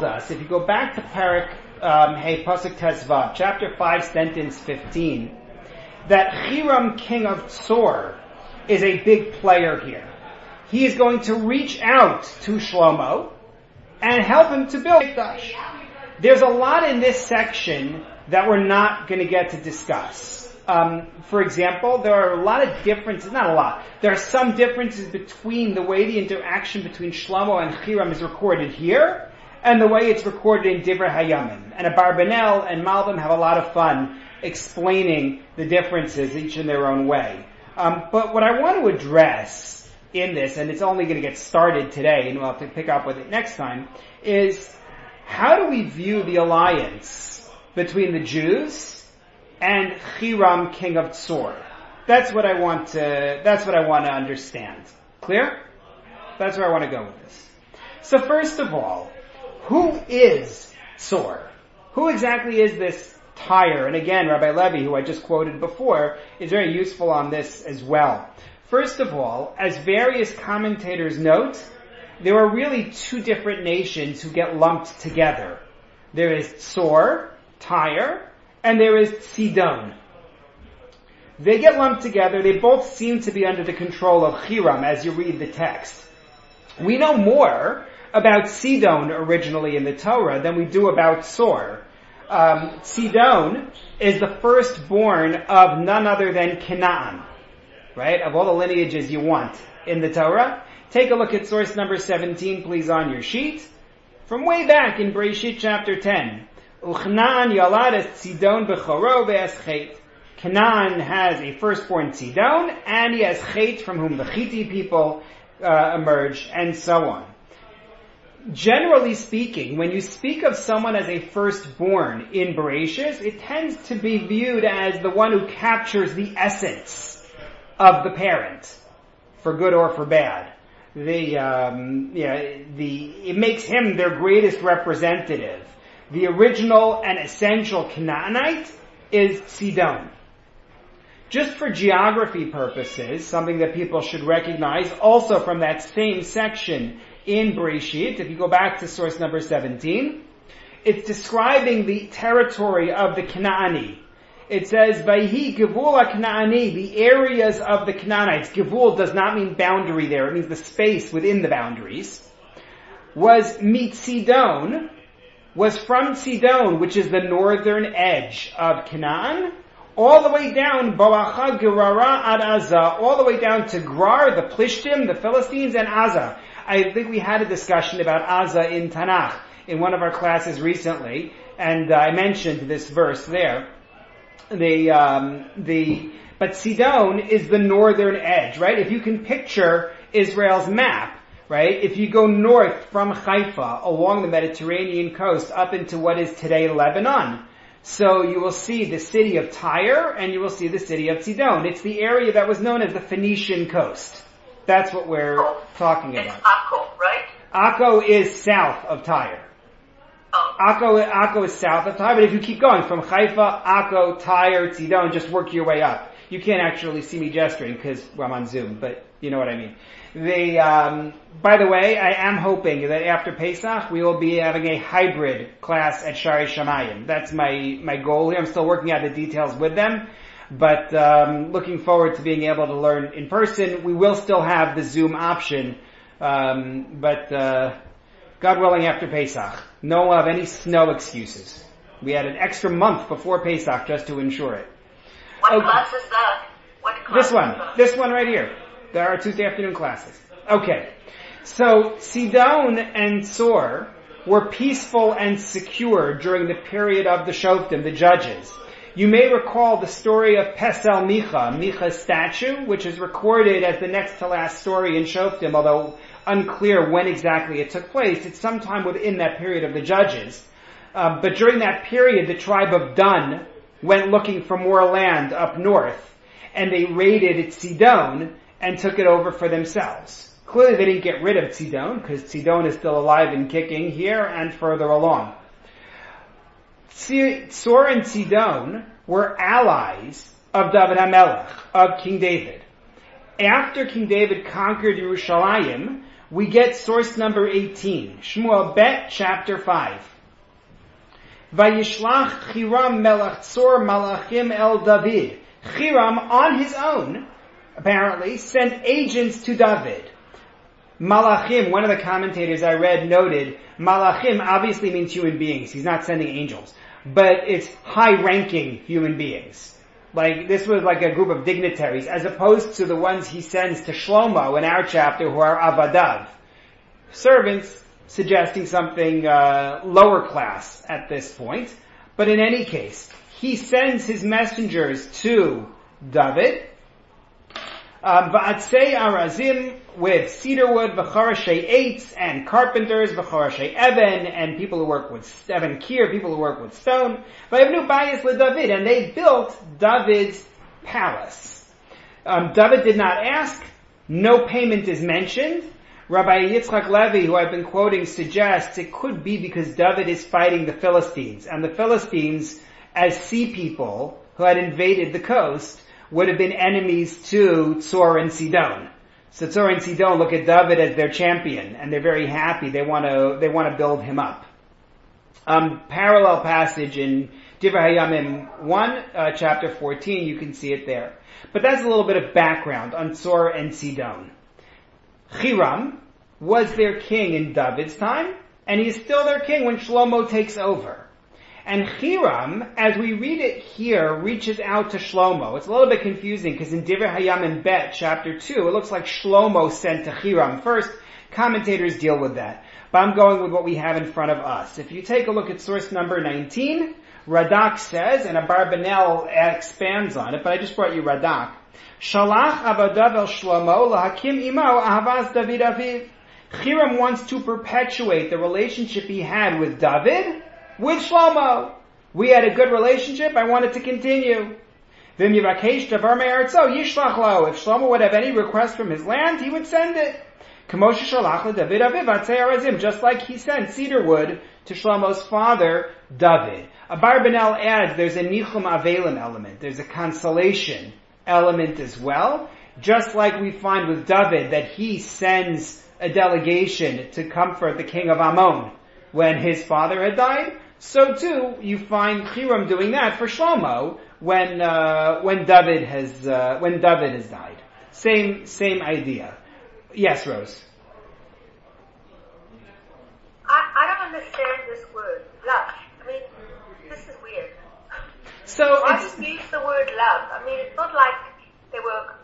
tells us, if you go back to Parak Hey Pasuk Tezvav, chapter 5, sentence 15, that Hiram, king of Tsor, is a big player here. He is going to reach out to Shlomo and help him to build Mikdash. There's a lot in this section that we're not going to get to discuss. For example, there are a lot of differences, not a lot, there are some differences between the way the interaction between Shlomo and Hiram is recorded here and the way it's recorded in Divrei Hayamim. And Abarbanel and Malbim have a lot of fun explaining the differences, each in their own way. But what I want to address in this, and it's only going to get started today, and we'll have to pick up with it next time, is how do we view the alliance between the Jews and Hiram, king of Tsor? That's what I want to understand. Clear? That's where I want to go with this. So first of all, who is Tsor? Who exactly is this Tyre? And again, Rabbi Levi, who I just quoted before, is very useful on this as well. First of all, as various commentators note, there are really two different nations who get lumped together. There is Tsor, Tyre, and there is Sidon. They get lumped together. They both seem to be under the control of Hiram as you read the text. We know more about Sidon originally in the Torah than we do about Tsor. Sidon is the firstborn of none other than Canaan, right? Of all the lineages you want in the Torah. Take a look at source number 17, please, on your sheet. From way back in Bereshit chapter 10. Uchnaan yalad es Sidon b'choro ve'es Chet. Canaan has a firstborn Sidon, and he has Chet, from whom the Chiti people emerge, and so on. Generally speaking, when you speak of someone as a firstborn in Bereshit, it tends to be viewed as the one who captures the essence of the parent, for good or for bad. It makes him their greatest representative. The original and essential Canaanite is Sidon. Just for geography purposes, something that people should recognize, also from that same section in Bereshit, if you go back to source number 17, it's describing the territory of the Canaani. It says, Vayhi Gevul HaKanaani, the areas of the Canaanites. Gevul does not mean boundary there, it means the space within the boundaries. Was Sidon, was from Sidon, which is the northern edge of Canaan, all the way down, Boacha Gerara ad Azah, all the way down to Grar, the Plishtim, the Philistines, and Azah. I think we had a discussion about Azah in Tanakh in one of our classes recently, and I mentioned this verse there. But Sidon is the northern edge, right? If you can picture Israel's map, right? If you go north from Haifa along the Mediterranean coast up into what is today Lebanon, so you will see the city of Tyre and you will see the city of Sidon. It's the area that was known as the Phoenician coast. That's what we're talking about. It's Akko, right? Akko is south of Tyre. Akko is south of Tyre, but if you keep going from Haifa, Akko, Tyre, Sidon, just work your way up. You can't actually see me gesturing because I'm on Zoom, but you know what I mean. By the way, I am hoping that after Pesach we will be having a hybrid class at Shari Shamayim. That's my goal here. I'm still working out the details with them, but looking forward to being able to learn in person. We will still have the Zoom option, but God willing, after Pesach, no one will have any snow excuses. We had an extra month before Pesach just to ensure it. What class is that? What class This one right here. There are Tuesday afternoon classes. Okay. So, Sidon and Tsor were peaceful and secure during the period of the Shoftim, the judges. You may recall the story of Pesel Micha's statue, which is recorded as the next to last story in Shoftim, although unclear when exactly it took place. It's sometime within that period of the judges. But during that period, the tribe of Dan went looking for more land up north, and they raided Sidon and took it over for themselves. Clearly they didn't get rid of Sidon, because Sidon is still alive and kicking here and further along. Tsor and Sidon were allies of David HaMelech, of King David. After King David conquered Yerushalayim, we get source number 18. Shmuel Bet, chapter 5. Vayishlach Chiram melech Tzor malachim el David. Chiram, on his own, apparently, sent agents to David. Malachim, one of the commentators I read noted, Malachim obviously means human beings. He's not sending angels. But it's high-ranking human beings. Like, this was like a group of dignitaries, as opposed to the ones he sends to Shlomo in our chapter, who are Avadav. Servants, suggesting something lower class at this point. But in any case, he sends his messengers to David. Va'atzei arazim, with cedar wood, v'chorashei eitz, and carpenters, v'chorashei even, and people who work with even kier, people who work with stone. V'yavnu bayis leDavid, and they built David's palace. David did not ask. No payment is mentioned. Rabbi Yitzchak Levi, who I've been quoting, suggests it could be because David is fighting the Philistines, and the Philistines, as sea people who had invaded the coast, would have been enemies to Tzor and Sidon. So Tzor and Sidon look at David as their champion, and they're very happy. They want to build him up. Parallel passage in Divrei Hayamim 1, chapter 14, you can see it there. But that's a little bit of background on Tzor and Sidon. Chiram was their king in David's time, and he's still their king when Shlomo takes over. And Chiram, as we read it here, reaches out to Shlomo. It's a little bit confusing because in Divrei Hayamim Bet, chapter 2, it looks like Shlomo sent to Chiram first. Commentators deal with that. But I'm going with what we have in front of us. If you take a look at source number 19, Radak says, and Abarbanel expands on it, but I just brought you Radak. Shalach Avadav el Shlomo lahakim imo ahavas David aviv. Chiram wants to perpetuate the relationship he had with David with Shlomo. We had a good relationship, I want it to continue. V'im yivakesh davar me'aretzo yishlach lo. If Shlomo would have any request from his land, he would send it. K'moshe shalach leDavid aviv atzei arazim, just like he sent cedar wood to Shlomo's father, David. Abarbanel adds there's a nichum avelim element, there's a consolation element as well, just like we find with David that he sends a delegation to comfort the king of Ammon when his father had died. So too, you find Chiram doing that for Shlomo when David has died. Same idea. Yes, Rose. I don't understand this word, love. I mean, this is weird. So why do you use the word love? I mean, it's not like they were...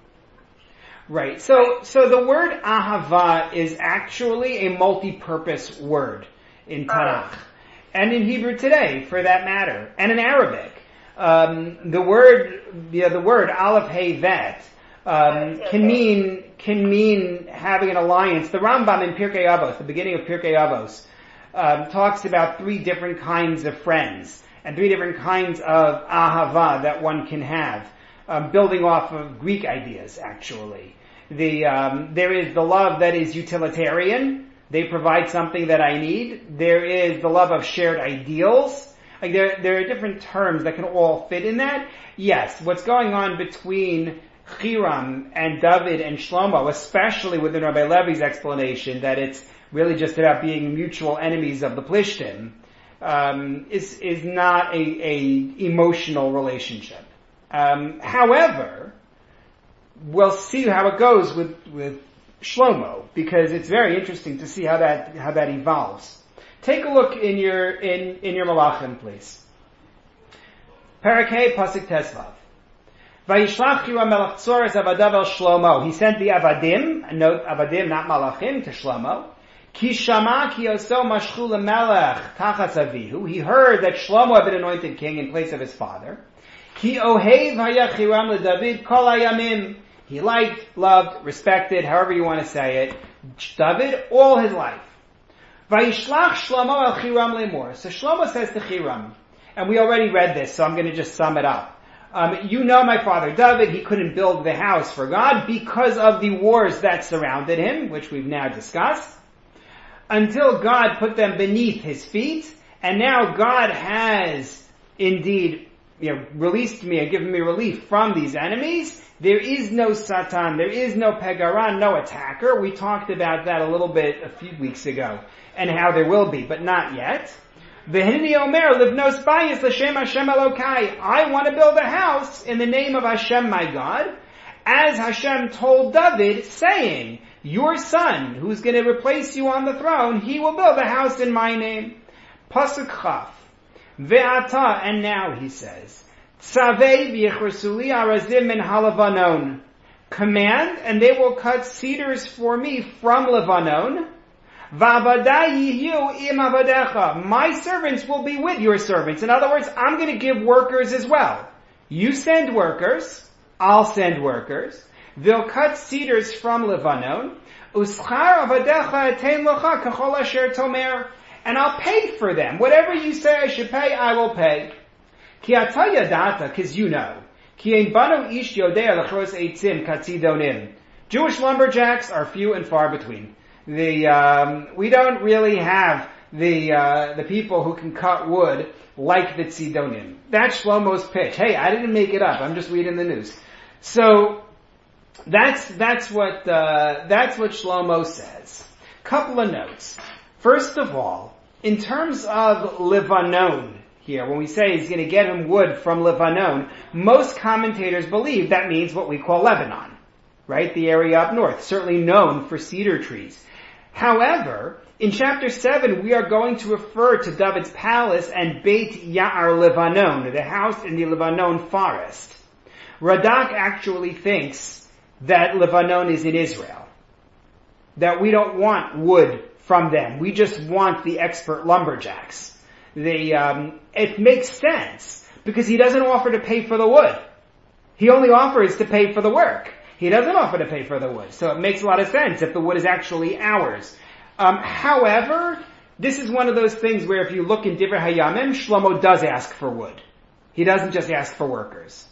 Right. So the word ahava is actually a multi-purpose word in Tanakh. And in Hebrew today, for that matter. And in Arabic. The word aleph hey vet, can mean having an alliance. The Rambam in Pirkei Avos, the beginning of Pirkei Avos, talks about 3 different kinds of friends and 3 different kinds of ahava that one can have, building off of Greek ideas, actually. There is the love that is utilitarian. They provide something that I need. There is the love of shared ideals. Like there are different terms that can all fit in that. Yes, what's going on between Chiram and David and Shlomo, especially within Rabbi Levi's explanation that it's really just about being mutual enemies of the Plishtim, is not a emotional relationship. However, we'll see how it goes with Shlomo, because it's very interesting to see how that evolves. Take a look in your Malachim, please. Parakeh Pasuk Tesvav. Vayishlach Chiram melech Tzor es avadav el Shlomo. He sent the avadim, note avadim, not malachim, to Shlomo. Ki shama ki oso mashchu lemelech tachas avihu. He heard that Shlomo had been anointed king in place of his father. Ki ohev haya Chiram leDavid kol hayamim. He liked, loved, respected, however you want to say it, David all his life. Vayishlach Shlomo el Chiram lemor. So Shlomo says to Chiram, and we already read this, so I'm going to just sum it up. You know my father David, he couldn't build the house for God because of the wars that surrounded him, which we've now discussed, until God put them beneath his feet, and now God has indeed released me and given me relief from these enemies. There is no Satan, there is no Pegaran, no attacker. We talked about that a little bit a few weeks ago, and how there will be, but not yet. V'hineni omer livnos bayis l'shem Hashem Elokai. I want to build a house in the name of Hashem my God, as Hashem told David, saying, your son, who's going to replace you on the throne, he will build a house in my name. Pasuk Chaf. Ve'ata, and now he says, Tzavei v'yichrsuli arazim min halavanon. Command, and they will cut cedars for me from Lebanon. V'avadai yihiu im avadecha. My servants will be with your servants. In other words, I'm going to give workers as well. You send workers, I'll send workers. They'll cut cedars from Lebanon. Uschar avadecha etein locha kachol asher tomer. And I'll pay for them. Whatever you say I should pay, I will pay. Ki ata yadata, because you know. Ki ein banu ish yodea lechros eitzim katzidonim. Jewish lumberjacks are few and far between. We don't really have the people who can cut wood like the Tzidonim. That's Shlomo's pitch. Hey, I didn't make it up. I'm just reading the news. So that's what Shlomo says. Couple of notes. First of all, in terms of Lebanon here, when we say he's going to get him wood from Lebanon, most commentators believe that means what we call Lebanon, right? The area up north, certainly known for cedar trees. However, in chapter 7, we are going to refer to David's palace and Beit Ya'ar Lebanon, the house in the Lebanon forest. Radak actually thinks that Lebanon is in Israel. That we don't want wood from them. We just want the expert lumberjacks. It makes sense because he doesn't offer to pay for the wood. He only offers to pay for the work. He doesn't offer to pay for the wood. So it makes a lot of sense if the wood is actually ours. However, this is one of those things where if you look in Divrei Hayamim, Shlomo does ask for wood. He doesn't just ask for workers.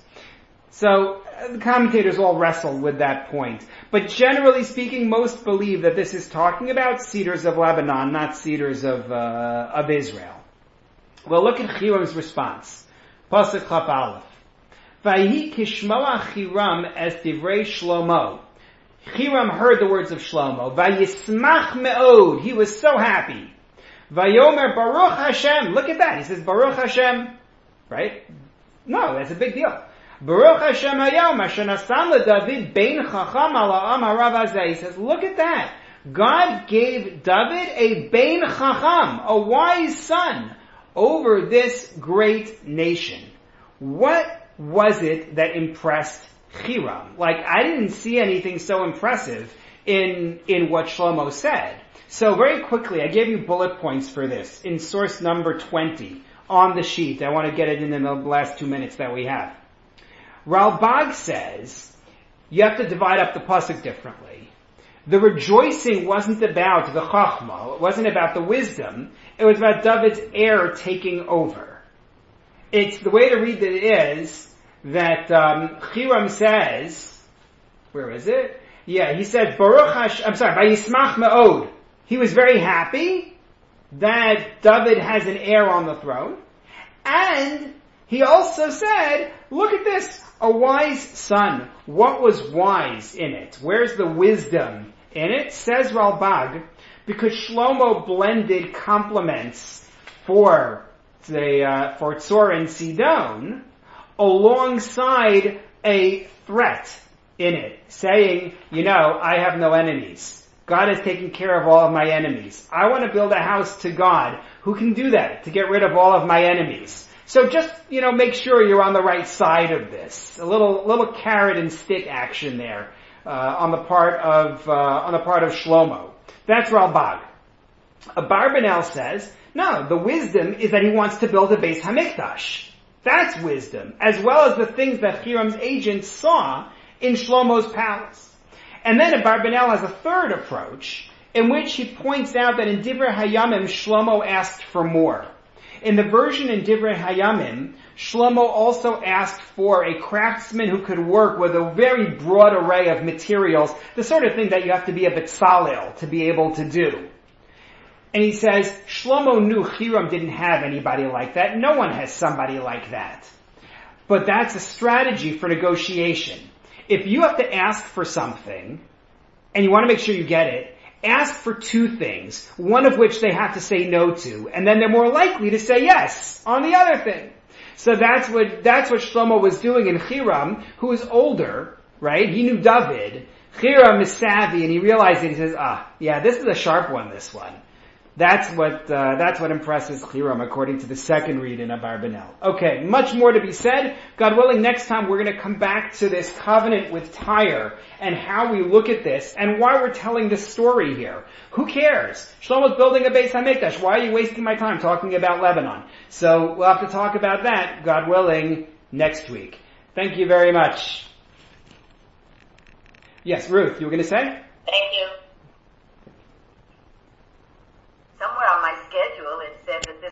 So the commentators all wrestle with that point. But generally speaking, most believe that this is talking about cedars of Lebanon, not cedars of Israel. Well, look at Hiram's response. Pasuk Chaf Aleph. Vayi kishmoa Hiram es divrei Shlomo. Hiram heard the words of Shlomo. Vayismach me'od. He was so happy. Vayomer Baruch Hashem. Look at that. He says Baruch Hashem. Right? No, that's a big deal. Baruch Hashem hayom asher nasan leDavid bein chacham ala am harav hazeh. He says, look at that. God gave David a bein chacham, a wise son, over this great nation. What was it that impressed Hiram? Like, I didn't see anything so impressive in what Shlomo said. So very quickly, I gave you bullet points for this in source number 20 on the sheet. I want to get it in the last 2 minutes that we have. Ralbag says, you have to divide up the pasuk differently. The rejoicing wasn't about the chachma, it wasn't about the wisdom, it was about David's heir taking over. It's the way to read it is that Hiram says, where is it? Yeah, he said, Baruch Hashem, Vayismach me'od. He was very happy that David has an heir on the throne. And he also said, look at this, a wise son. What was wise in it? Where's the wisdom in it? Says Ralbag, because Shlomo blended compliments for Tzor and Sidon alongside a threat in it, saying, I have no enemies. God has taken care of all of my enemies. I want to build a house to God who can do that, to get rid of all of my enemies. So just, make sure you're on the right side of this. A little carrot and stick action there, on the part of Shlomo. That's Ralbag. Abarbanel says, no, the wisdom is that he wants to build a Beis Hamikdash. That's wisdom, as well as the things that Hiram's agents saw in Shlomo's palace. And then Abarbanel has a third approach, in which he points out that in Divrei Hayamim, Shlomo asked for more. In the version in Divrei Hayamim, Shlomo also asked for a craftsman who could work with a very broad array of materials, the sort of thing that you have to be a Betzalel to be able to do. And he says, Shlomo knew Hiram didn't have anybody like that. No one has somebody like that. but that's a strategy for negotiation. If you have to ask for something, and you want to make sure you get it, ask for two things, one of which they have to say no to, and then they're more likely to say yes on the other thing. So that's what Shlomo was doing in Hiram, who is older, right? He knew David. Hiram is savvy, and he realized it. He says, yeah, this is a sharp one, this one. That's what impresses Hiram, according to the second read in Abarbanel. Okay, much more to be said. God willing, next time we're going to come back to this covenant with Tyre and how we look at this and why we're telling this story here. Who cares? Shlomo's building a Beis HaMikdash. Why are you wasting my time talking about Lebanon? So we'll have to talk about that, God willing, next week. Thank you very much. Yes, Ruth, you were going to say?